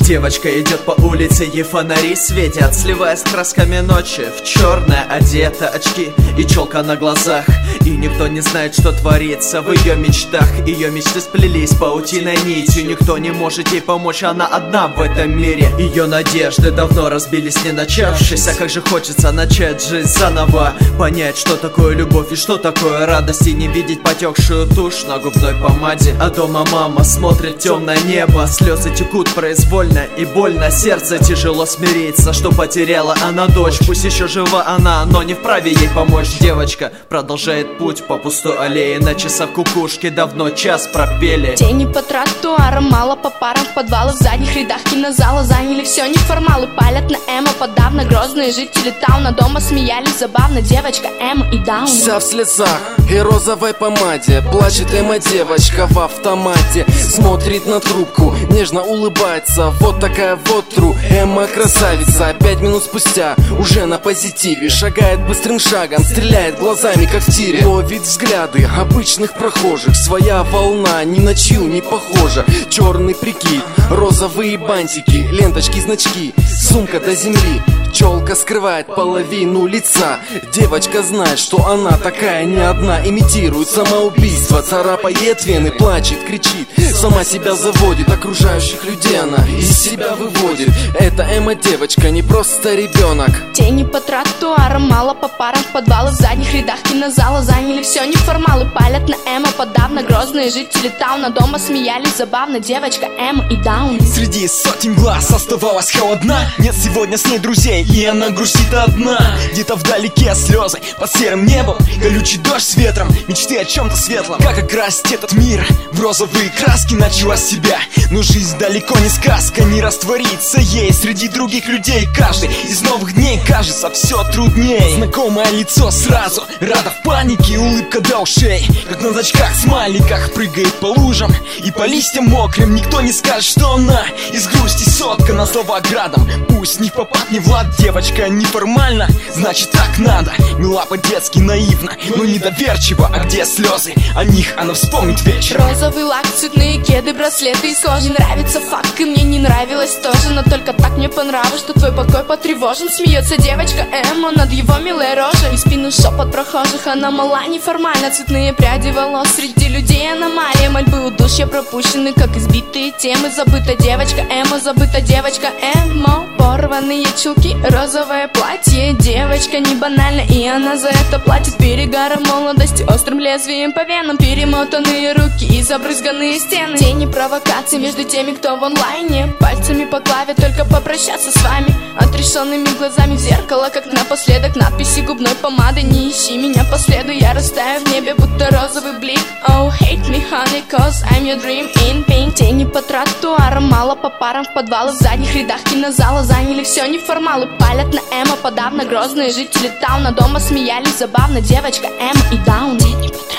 Девочка идет по улице, ей фонари светят, сливаясь с красками ночи. В черное одета, очки и челка на глазах. И никто не знает, что творится в ее мечтах. Ее мечты сплелись паутиной нитью. Никто не может ей помочь, она одна в этом мире. Ее надежды давно разбились, не начавшись. А как же хочется начать жизнь заново, понять, что такое любовь и что такое радость. И не видеть потекшую тушь на губной помаде. А дома мама смотрит в темное небо. Слезы текут произвольно и больно. Сердце тяжело смириться, что потеряла она дочь. Пусть еще жива она, но не вправе ей помочь. Девочка продолжает путь по пустой аллее. На часах кукушки давно час пропели. Тени по тротуарам, мало по парам. В подвалах, в задних рядах кинозала заняли все неформалы. Палят на эмо подавно. Грозные жители тауна дома смеялись забавно. Девочка эмо и даун. Вся в слезах и розовой помаде. Плачет эмо девочка в автомате. Смотрит на трубку, нежно улыбается. Вот такая вот тру, эмо красавица. 5 минут спустя уже на позитиве. Шагает быстрым шагом, стреляет глазами как в тире. Ловит взгляды обычных прохожих. Своя волна ни на чью не похожа. Черный прикид, розовые бантики, ленточки, значки, сумка до земли. Челка скрывает половину лица. Девочка знает, что она такая не одна. Имитирует самоубийство, царапает вены, плачет, кричит, сама себя заводит. Окружающих людей она из себя выводит. Это эмо девочка, не просто ребенок. Тени по тротуарам, мало по парам. В подвалах, в задних рядах кинозала заняли все неформалы. Палят на эмо подавно. Грозные жители тауна дома смеялись забавно. Девочка эмо и даун. Среди сотен глаз оставалась холодна. Нет сегодня с ней друзей, и она грустит одна. Где-то вдалеке слезы под серым небом, колючий дождь с ветром, мечты о чем-то светлом. Как окрасить этот мир в розовые краски, начала с себя. Но жизнь далеко не сказка, не растворится ей среди других людей. Каждый из новых дней кажется все труднее. Знакомое лицо сразу, рада в панике, улыбка до ушей, как на значках-смайликах. Прыгает по лужам и по листьям мокрым. Никто не скажет, что она из грусти соткана. Слова градом, пусть не в попад, не в лад. Девочка неформально, значит так надо. Мила по-детски, наивно, но недоверчиво. А где слезы? О них она вспомнит вечер. Розовый лак, цветные кеды, браслеты и сложи. Нравится факт, и мне не нравилось тоже. Но только так мне понравилось, что твой покой потревожен. Смеется девочка эмо над его милой рожей. И спину шепот прохожих, она мала неформально. Цветные пряди волос, среди людей аномалия. Мольбы удушья пропущены, как избитые темы. Забыта девочка эмо, забыта девочка эмо. Порванные чулки, розовое платье. Девочка не банальна, и она за это платит. Перегаром молодости, острым лезвием по венам. Перемотанные руки и забрызганные стены. Тени провокаций между теми, кто в онлайне. Пальцами по клаве, только попрощаться с вами. Отрешенными глазами в зеркало, как напоследок надписи губной помады. Не ищи меня по следу, я растаю в небе, будто розовый блик. Oh, hate me, honey, cause I'm your dream in pink. Тени по тротуарам, мало по парам. В подвалах, в задних рядах кинозала заняли все неформалы. Палят на эмо подавно. Грозные жители тауна дома смеялись забавно. Девочка эмо и даун. Тени по